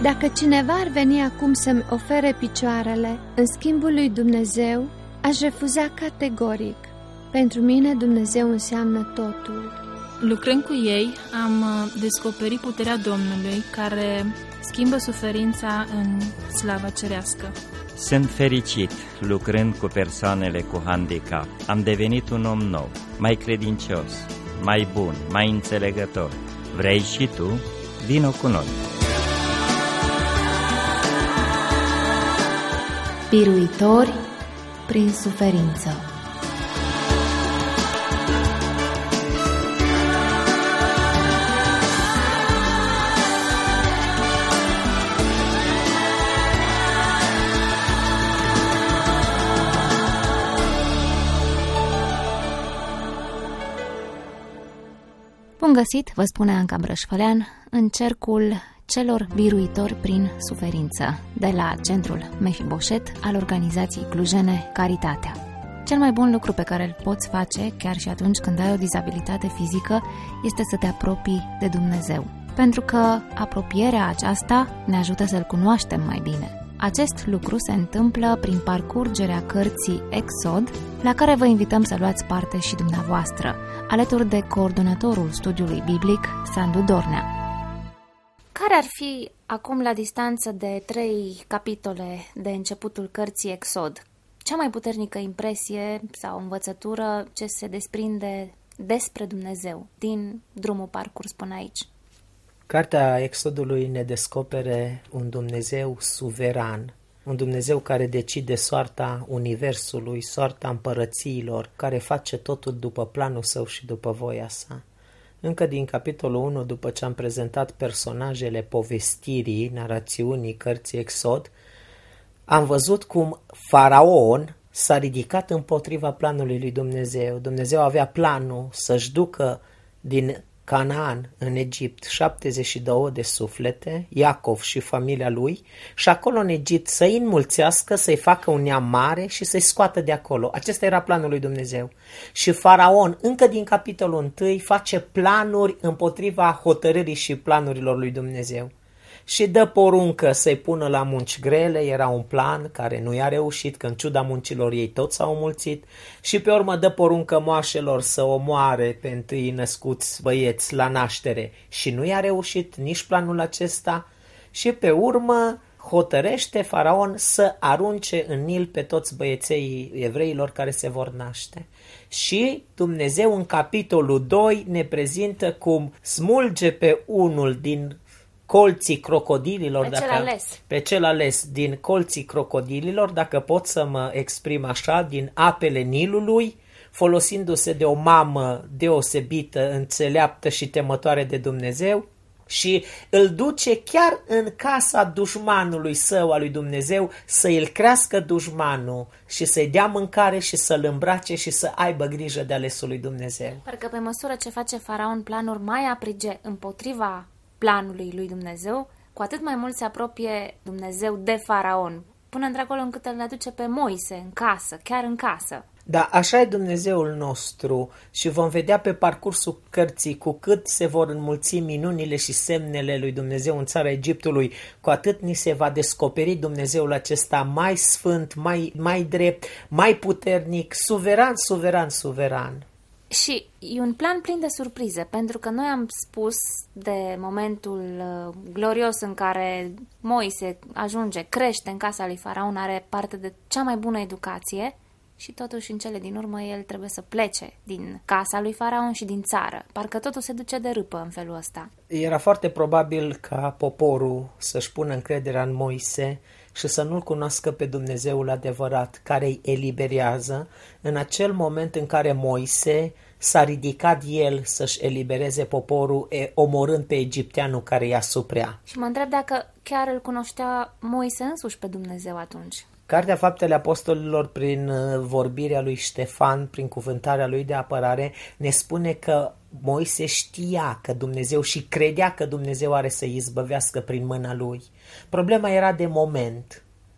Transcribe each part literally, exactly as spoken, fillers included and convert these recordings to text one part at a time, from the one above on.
Dacă cineva ar veni acum să-mi ofere picioarele în schimbul lui Dumnezeu, aș refuza categoric. Pentru mine Dumnezeu înseamnă totul. Lucrând cu ei, am descoperit puterea Domnului care schimbă suferința în slava cerească. Sunt fericit lucrând cu persoanele cu handicap. Am devenit un om nou, mai credincios, mai bun, mai înțelegător. Vrei și tu? Vino cu noi! Biruitori prin suferință. Bun găsit, vă spune Anca Brășfălean, în cercul celor biruitori prin suferință, de la Centrul Mefiboset al organizației clujene Caritatea. Cel mai bun lucru pe care îl poți face, chiar și atunci când ai o dizabilitate fizică, este să te apropii de Dumnezeu. Pentru că apropierea aceasta ne ajută să-L cunoaștem mai bine. Acest lucru se întâmplă prin parcurgerea cărții Exod, la care vă invităm să luați parte și dumneavoastră, alături de coordonatorul studiului biblic, Sandu Dornea. Care ar fi, acum la distanță de trei capitole de începutul cărții Exod, cea mai puternică impresie sau învățătură ce se desprinde despre Dumnezeu din drumul parcurs până aici? Cartea Exodului ne descopere un Dumnezeu suveran, un Dumnezeu care decide soarta universului, soarta împărățiilor, care face totul după planul său și după voia sa. Încă din capitolul unu, după ce am prezentat personajele povestirii, narațiunii cărții Exod, am văzut cum Faraon s-a ridicat împotriva planului lui Dumnezeu. Dumnezeu avea planul să-și ducă din Canaan în Egipt șaptezeci și două de suflete, Iacov și familia lui, și acolo în Egipt să-i înmulțească, să-i facă un neam mare și să-i scoată de acolo. Acesta era planul lui Dumnezeu. Și Faraon, încă din capitolul unu, face planuri împotriva hotărârii și planurilor lui Dumnezeu. Și dă poruncă să-i pună la munci grele, era un plan care nu i-a reușit, că în ciuda muncilor ei toți s-au mulțit, și pe urmă dă poruncă moașelor să omoare pe întâi născuți băieți la naștere și nu i-a reușit nici planul acesta, și pe urmă hotărăște Faraon să arunce în Nil pe toți băieței evreilor care se vor naște. Și Dumnezeu în capitolul doi ne prezintă cum smulge pe unul din colții crocodililor, pe, cel dacă, ales. pe cel ales din colții crocodililor, dacă pot să mă exprim așa, din apele Nilului, folosindu-se de o mamă deosebită, înțeleaptă și temătoare de Dumnezeu, și îl duce chiar în casa dușmanului său, al lui Dumnezeu, să îl crească dușmanul și să-i dea mâncare și să-l îmbrace și să aibă grijă de alesul lui Dumnezeu. Parcă pe măsură ce face Faraon planuri mai aprige împotriva planului lui Dumnezeu, cu atât mai mult se apropie Dumnezeu de Faraon, până într-acolo încât îl aduce pe Moise în casă, chiar în casă. Da, așa e Dumnezeul nostru și vom vedea pe parcursul cărții cu cât se vor înmulți minunile și semnele lui Dumnezeu în țara Egiptului, cu atât ni se va descoperi Dumnezeul acesta mai sfânt, mai, mai drept, mai puternic, suveran, suveran, suveran. Și e un plan plin de surprize, pentru că noi am spus de momentul uh, glorios în care Moise ajunge, crește în casa lui Faraon, are parte de cea mai bună educație și totuși în cele din urmă el trebuie să plece din casa lui Faraon și din țară. Parcă totul se duce de râpă în felul ăsta. Era foarte probabil ca poporul să-și pună încrederea în Moise și să nu-L cunoască pe Dumnezeul adevărat, care îi eliberează în acel moment în care Moise s-a ridicat el să-și elibereze poporul, omorând pe egipteanul care i-a suprea. Și mă întreb dacă chiar îl cunoștea Moise însuși pe Dumnezeu atunci. Cartea Faptele Apostolilor, prin vorbirea lui Ștefan, prin cuvântarea lui de apărare, ne spune că Moise știa că Dumnezeu și credea că Dumnezeu are să izbăvească prin mâna lui. Problema era de moment.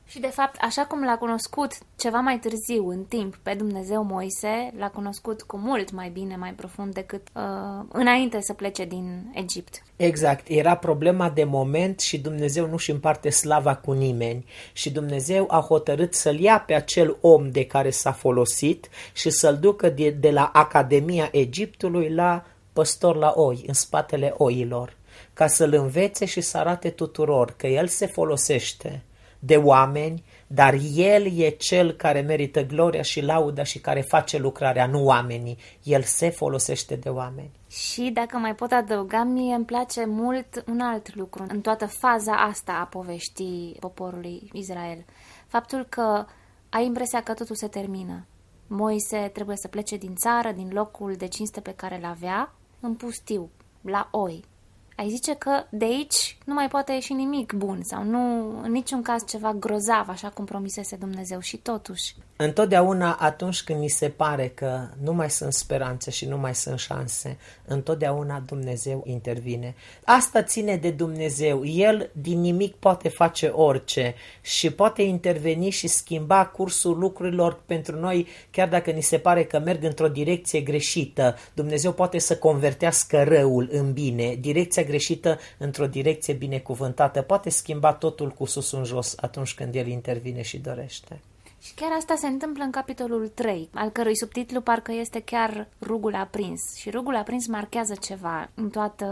Și de fapt, așa cum l-a cunoscut ceva mai târziu în timp pe Dumnezeu Moise, l-a cunoscut cu mult mai bine, mai profund decât uh, înainte să plece din Egipt. Exact, era problema de moment și Dumnezeu nu-și împarte slava cu nimeni și Dumnezeu a hotărât să-l ia pe acel om de care s-a folosit și să-l ducă de, de la Academia Egiptului la păstor la oi, în spatele oilor, ca să-l învețe și să arate tuturor că el se folosește de oameni, dar el e cel care merită gloria și lauda și care face lucrarea, nu oamenii. El se folosește de oameni. Și dacă mai pot adăuga, mie îmi place mult un alt lucru în toată faza asta a poveștii poporului Israel. Faptul că ai impresia că totul se termină. Moise trebuie să plece din țară, din locul de cinste pe care îl avea, în pustiu, la oi. Ai zice că de aici nu mai poate ieși nimic bun sau nu, în niciun caz ceva grozav, așa cum promisese Dumnezeu și totuși. Întotdeauna atunci când ni se pare că nu mai sunt speranțe și nu mai sunt șanse, întotdeauna Dumnezeu intervine. Asta ține de Dumnezeu. El din nimic poate face orice și poate interveni și schimba cursul lucrurilor pentru noi, chiar dacă ni se pare că merg într-o direcție greșită. Dumnezeu poate să convertească răul în bine, direcția greșită într-o direcție binecuvântată. Poate schimba totul cu sus în jos atunci când El intervine și dorește. Și chiar asta se întâmplă în capitolul trei, al cărui subtitlu parcă este chiar Rugul aprins. Și Rugul aprins marchează ceva în toată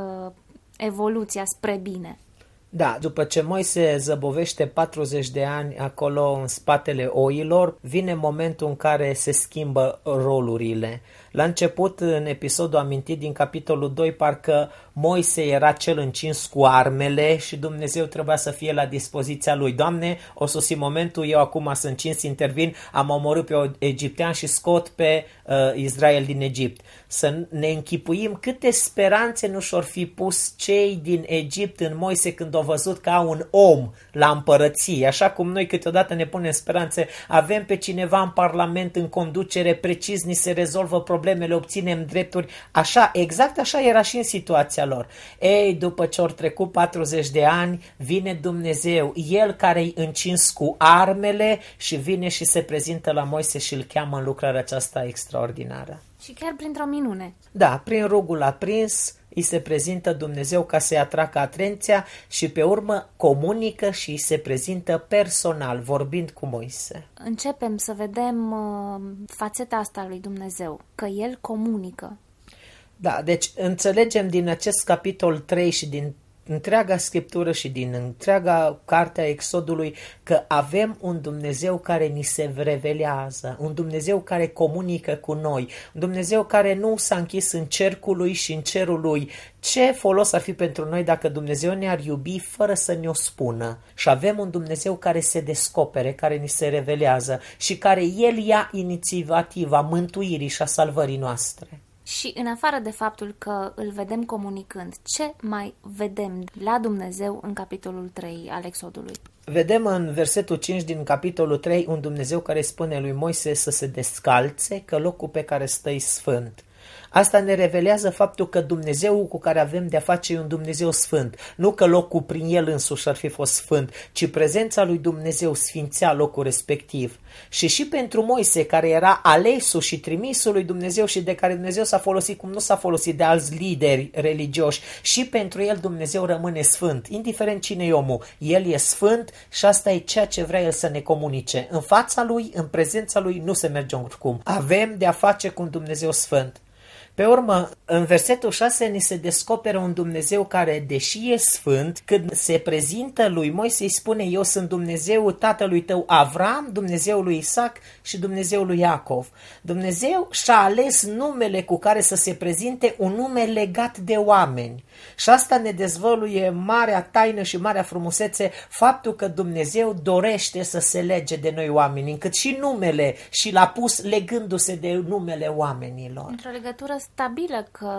evoluția spre bine. Da, după ce Moise zăbovește patruzeci de ani acolo în spatele oilor, vine momentul în care se schimbă rolurile. La început, în episodul amintit din capitolul doi, parcă Moise era cel încins cu armele și Dumnezeu trebuia să fie la dispoziția lui. Doamne, o sosi momentul, eu acum sunt încins, intervin, am omorât pe egiptean și scot pe uh, Israel din Egipt. Să ne închipuim câte speranțe nu și-or fi pus cei din Egipt în Moise când au văzut ca un om la împărăție. Așa cum noi câteodată ne punem speranțe, avem pe cineva în parlament, în conducere, precis ni se rezolvă problemele, obținem drepturi. Așa, exact așa era și în situația lor. Ei, după ce au trecut patruzeci de ani, vine Dumnezeu, El care-i încins cu armele și vine și se prezintă la Moise și îl cheamă în lucrarea aceasta extraordinară. Și chiar printr-o minune. Da, prin rugul aprins îi se prezintă Dumnezeu ca să-i atragă atenția și pe urmă comunică și îi se prezintă personal, vorbind cu Moise. Începem să vedem uh, fațeta asta lui Dumnezeu, că El comunică. Da, deci înțelegem din acest capitol trei și din întreaga Scriptură și din întreaga carte a Exodului că avem un Dumnezeu care ni se revelează, un Dumnezeu care comunică cu noi, un Dumnezeu care nu s-a închis în cercul lui și în cerul lui. Ce folos ar fi pentru noi dacă Dumnezeu ne-ar iubi fără să ne-o spună? Și avem un Dumnezeu care se descopere, care ni se revelează și care El ia inițiativa mântuirii și a salvării noastre. Și în afară de faptul că îl vedem comunicând, ce mai vedem la Dumnezeu în capitolul trei al Exodului? Vedem în versetul cinci din capitolul trei un Dumnezeu care spune lui Moise să se descalțe, că locul pe care stă-i sfânt. Asta ne revelează faptul că Dumnezeul cu care avem de-a face e un Dumnezeu sfânt. Nu că locul prin El însuși ar fi fost sfânt, ci prezența lui Dumnezeu sfințea locul respectiv. Și și pentru Moise, care era alesul și trimisul lui Dumnezeu și de care Dumnezeu s-a folosit cum nu s-a folosit de alți lideri religioși, și pentru el Dumnezeu rămâne sfânt, indiferent cine e omul. El e sfânt și asta e ceea ce vrea El să ne comunice. În fața Lui, în prezența Lui, nu se merge oricum. Avem de-a face cu un Dumnezeu sfânt. Pe urmă, în versetul șase ni se descoperă un Dumnezeu care, deși e sfânt, când se prezintă lui Moise îi spune: eu sunt Dumnezeul tatălui tău Avram, Dumnezeul lui Isaac și Dumnezeul lui Iacov. Dumnezeu și-a ales numele cu care să se prezinte, un nume legat de oameni. Și asta ne dezvăluie marea taină și marea frumusețe, faptul că Dumnezeu dorește să se lege de noi oameni, încât și numele și l-a pus legându-se de numele oamenilor. Într-o legătură stabilă, că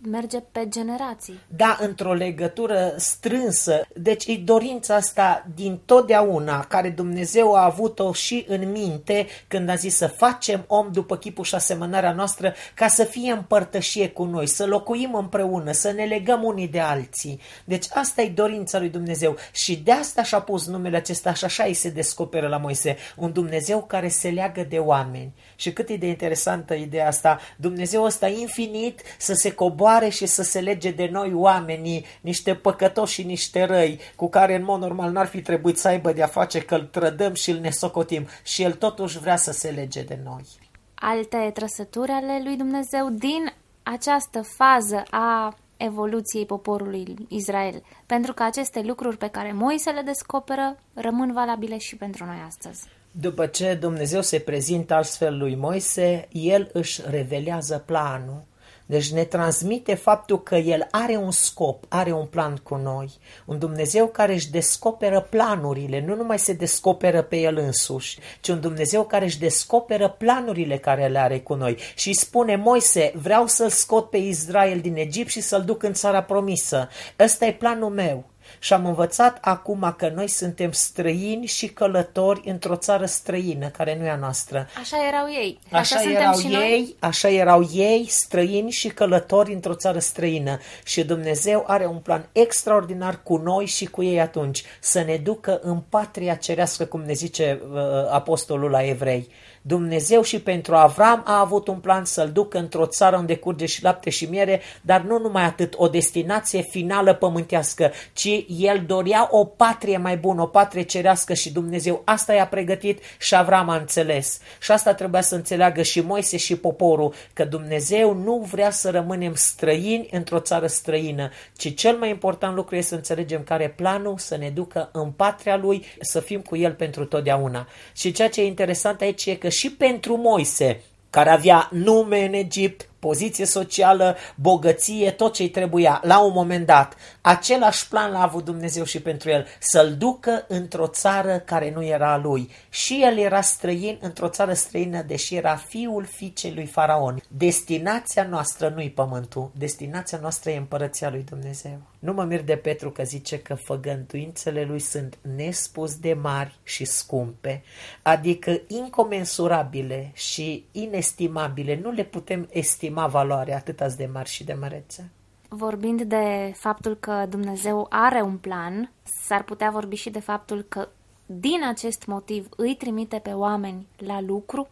merge pe generații. Da, într-o legătură strânsă. Deci e dorința asta din totdeauna, care Dumnezeu a avut-o și în minte când a zis să facem om după chipul și asemănarea noastră, ca să fie împărtășie cu noi, să locuim împreună, să ne legăm unii de alții. Deci asta e dorința lui Dumnezeu și de asta și-a pus numele acesta și așa îi se descoperă la Moise, un Dumnezeu care se leagă de oameni. Și cât e de interesantă ideea asta, Dumnezeu ăsta infinit să se coboare și să se lege de noi oamenii, niște păcătoși și niște răi, cu care în mod normal n-ar fi trebuit să aibă de-a face, că îl trădăm și îl nesocotim, și el totuși vrea să se lege de noi. Alte trăsături ale lui Dumnezeu din această fază a evoluției poporului Israel, pentru că aceste lucruri pe care Moise le descoperă rămân valabile și pentru noi astăzi. După ce Dumnezeu se prezintă astfel lui Moise, el își revelează planul. Deci ne transmite faptul că el are un scop, are un plan cu noi. Un Dumnezeu care își descoperă planurile, nu numai se descoperă pe el însuși, ci un Dumnezeu care își descoperă planurile care le are cu noi. Și îi spune: Moise, vreau să-l scot pe Israel din Egipt și să-l duc în țara promisă. Ăsta e planul meu. Și am învățat acum că noi suntem străini și călători într-o țară străină, care nu e a noastră. Așa erau ei. Așa, așa erau ei, noi? Așa erau ei, străini și călători într-o țară străină. Și Dumnezeu are un plan extraordinar cu noi și cu ei atunci, să ne ducă în patria cerească, cum ne zice uh, apostolul la Evrei. Dumnezeu și pentru Avram a avut un plan să-l ducă într-o țară unde curge și lapte și miere, dar nu numai atât, o destinație finală pământească, ci el dorea o patrie mai bună, o patrie cerească și Dumnezeu asta i-a pregătit și Avram a înțeles. Și asta trebuia să înțeleagă și Moise și poporul, că Dumnezeu nu vrea să rămânem străini într-o țară străină, ci cel mai important lucru este să înțelegem care e planul, să ne ducă în patria lui, să fim cu el pentru totdeauna. Și ceea ce e interesant aici e că și pentru Moise, care avea nume în Egipt, poziție socială, bogăție, tot ce-i trebuia, la un moment dat, același plan l-a avut Dumnezeu și pentru el, să-l ducă într-o țară care nu era a lui. Și el era străin într-o țară străină, deși era fiul fiicei lui Faraon. Destinația noastră nu-i pământul, destinația noastră e împărăția lui Dumnezeu. Nu mă mir de Petru că zice că făgăduințele lui sunt nespus de mari și scumpe, adică incomensurabile și inestimabile, nu le putem estima valoarea atât de mari și de mărețe. Vorbind de faptul că Dumnezeu are un plan, s-ar putea vorbi și de faptul că din acest motiv îi trimite pe oameni la lucru?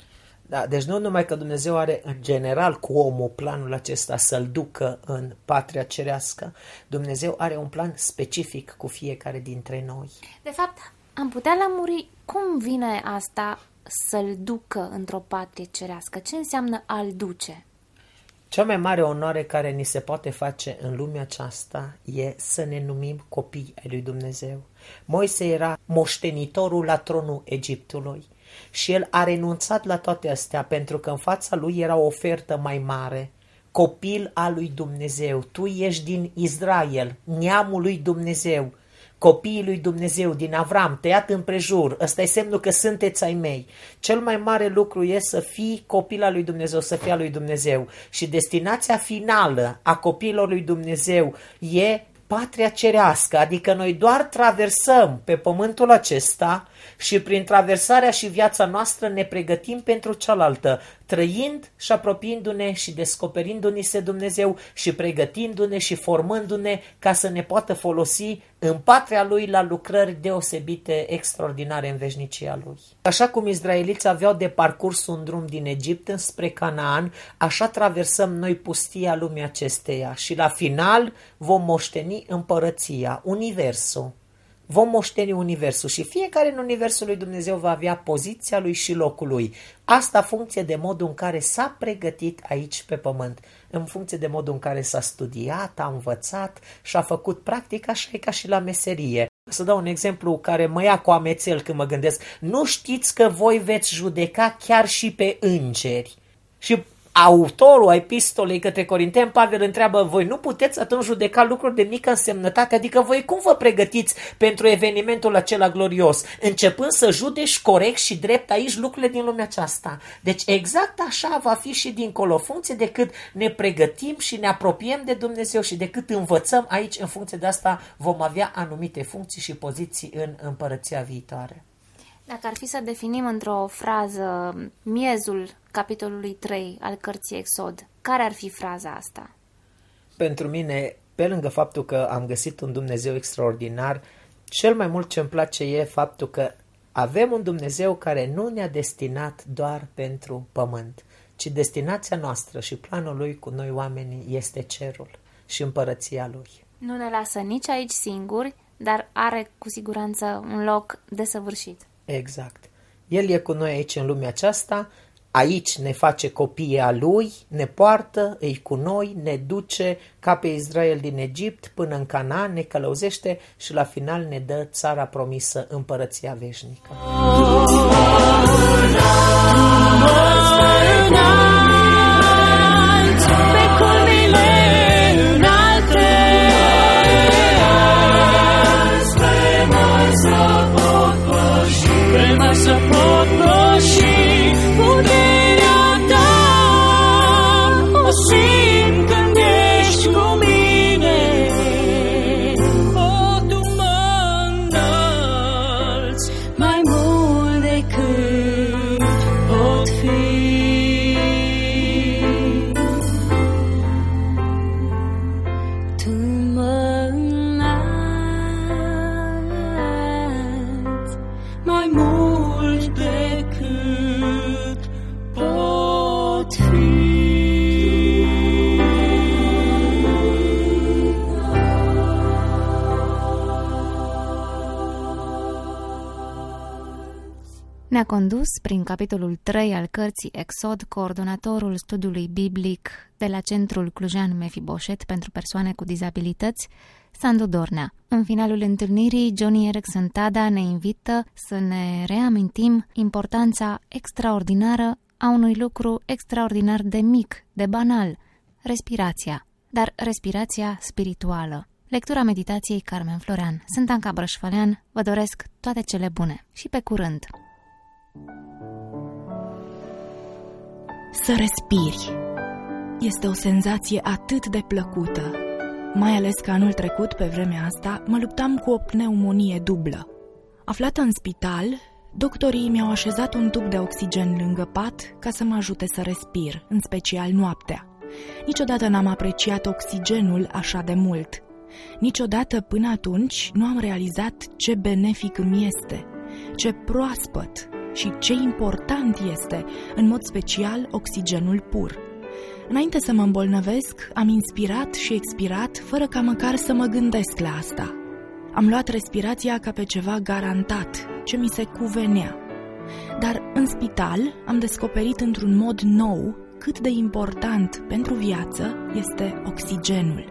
Da, deci nu numai că Dumnezeu are în general cu omul planul acesta să-l ducă în patria cerească, Dumnezeu are un plan specific cu fiecare dintre noi. De fapt, am putea lămuri cum vine asta să-l ducă într-o patrie cerească. Ce înseamnă a-l duce? Cea mai mare onoare care ni se poate face în lumea aceasta e să ne numim copii ai lui Dumnezeu. Moise era moștenitorul la tronul Egiptului și el a renunțat la toate astea pentru că în fața lui era o ofertă mai mare. Copil al lui Dumnezeu, tu ești din Israel, neamul lui Dumnezeu, copiii lui Dumnezeu, din Avram, tăiat împrejur, ăsta e semnul că sunteți ai mei. Cel mai mare lucru e să fii copil al lui Dumnezeu, să fii al lui Dumnezeu. Și destinația finală a copiilor lui Dumnezeu e patria cerească, adică noi doar traversăm pe pământul acesta și prin traversarea și viața noastră ne pregătim pentru cealaltă, trăind și apropiindu-ne și descoperindu-ne se Dumnezeu și pregătindu-ne și formându-ne ca să ne poată folosi în patria Lui la lucrări deosebite, extraordinare în veșnicia Lui. Așa cum izraeliții aveau de parcurs un drum din Egipt înspre Canaan, așa traversăm noi pustia lumii acesteia și la final vom moșteni împărăția, universul. Vom moșteni universul și fiecare în universul lui Dumnezeu va avea poziția lui și locul lui. Asta în funcție de modul în care s-a pregătit aici pe pământ, în funcție de modul în care s-a studiat, a învățat și a făcut practic, așa e ca și la meserie. Să dau un exemplu care mă ia cu amețel când mă gândesc. Nu știți că voi veți judeca chiar și pe îngeri? Și autorul epistolei către Corinteni, Pavel întreabă, voi nu puteți atunci judeca lucruri de mică însemnătate? Adică voi cum vă pregătiți pentru evenimentul acela glorios? Începând să judeci corect și drept aici lucrurile din lumea aceasta. Deci exact așa va fi și dincolo, funcție de cât ne pregătim și ne apropiem de Dumnezeu și de cât învățăm aici, în funcție de asta vom avea anumite funcții și poziții în împărăția viitoare. Dacă ar fi să definim într-o frază miezul capitolului trei al cărții Exod, care ar fi fraza asta? Pentru mine, pe lângă faptul că am găsit un Dumnezeu extraordinar, cel mai mult ce îmi place e faptul că avem un Dumnezeu care nu ne-a destinat doar pentru pământ, ci destinația noastră și planul Lui cu noi oamenii este cerul și împărăția Lui. Nu ne lasă nici aici singuri, dar are cu siguranță un loc desăvârșit. Exact. El e cu noi aici în lumea aceasta, aici ne face copii a Lui, ne poartă, îi cu noi, ne duce ca pe Israel din Egipt până în Canaan, ne călăuzește și la final ne dă țara promisă, împărăția veșnică. Să pot păși puterea ta, o simt când ești cu mine. O, tu mă înălți mai mult decât pot fi. Tu mă înălți mai mult decât pot fi. Ne-a condus prin capitolul trei al cărții Exod coordonatorul studiului biblic de la Centrul Clujan Mefiboset pentru persoane cu dizabilități, Sandu Dornea. În finalul întâlnirii, Johnny Erickson Tada ne invită să ne reamintim importanța extraordinară a unui lucru extraordinar de mic, de banal, respirația, dar respirația spirituală. Lectura meditației Carmen Florean. Sunt Anca Brășfălean, vă doresc toate cele bune și pe curând! Să respiri este o senzație atât de plăcută, mai ales că anul trecut, pe vremea asta, mă luptam cu o pneumonie dublă. Aflată în spital, doctorii mi-au așezat un tub de oxigen lângă pat ca să mă ajute să respir, în special noaptea. Niciodată n-am apreciat oxigenul așa de mult. Niciodată până atunci nu am realizat ce benefic îmi este, ce proaspăt și ce important este, în mod special, oxigenul pur. Înainte să mă îmbolnăvesc, am inspirat și expirat fără ca măcar să mă gândesc la asta. Am luat respirația ca pe ceva garantat, ce mi se cuvenea. Dar în spital am descoperit într-un mod nou cât de important pentru viață este oxigenul.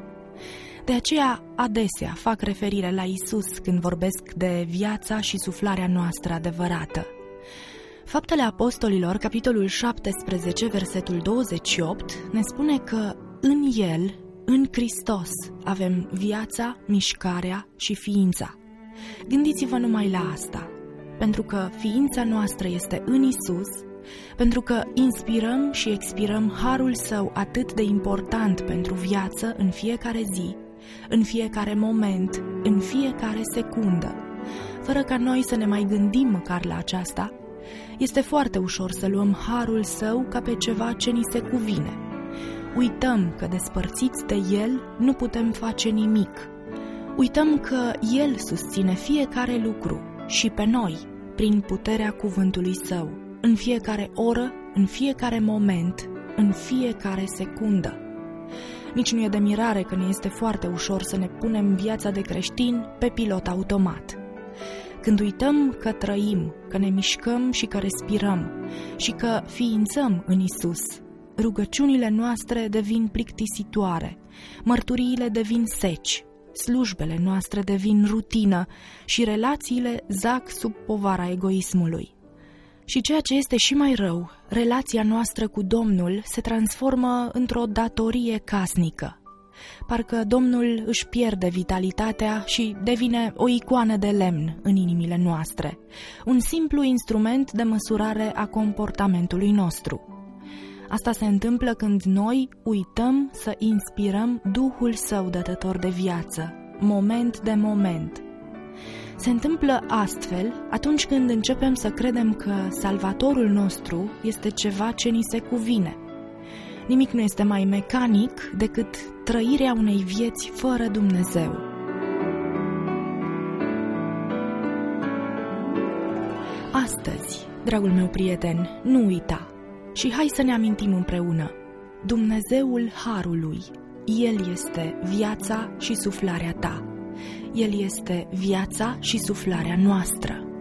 De aceea, adesea fac referire la Isus când vorbesc de viața și suflarea noastră adevărată. Faptele Apostolilor, capitolul șaptesprezece, versetul douăzeci și opt, ne spune că în El, în Hristos, avem viața, mișcarea și ființa. Gândiți-vă numai la asta, pentru că ființa noastră este în Isus, pentru că inspirăm și expirăm harul Său atât de important pentru viață în fiecare zi, în fiecare moment, în fiecare secundă. Fără ca noi să ne mai gândim măcar la aceasta, este foarte ușor să luăm harul Său ca pe ceva ce ni se cuvine. Uităm că despărțiți de El nu putem face nimic. Uităm că El susține fiecare lucru și pe noi, prin puterea cuvântului Său, în fiecare oră, în fiecare moment, în fiecare secundă. Nici nu e de mirare că ne este foarte ușor să ne punem viața de creștin pe pilot automat. Când uităm că trăim, că ne mișcăm și că respirăm și că ființăm în Isus, rugăciunile noastre devin plictisitoare, mărturiile devin seci, slujbele noastre devin rutină și relațiile zac sub povara egoismului. Și ceea ce este și mai rău, relația noastră cu Domnul se transformă într-o datorie casnică. Parcă Domnul își pierde vitalitatea și devine o icoană de lemn în inimile noastre, un simplu instrument de măsurare a comportamentului nostru. Asta se întâmplă când noi uităm să inspirăm Duhul Său dătător de viață, moment de moment. Se întâmplă astfel atunci când începem să credem că Salvatorul nostru este ceva ce ni se cuvine. Nimic nu este mai mecanic decât trăirea unei vieți fără Dumnezeu. Astăzi, dragul meu prieten, nu uita și hai să ne amintim împreună. Dumnezeul Harului, El este viața și suflarea ta. El este viața și suflarea noastră.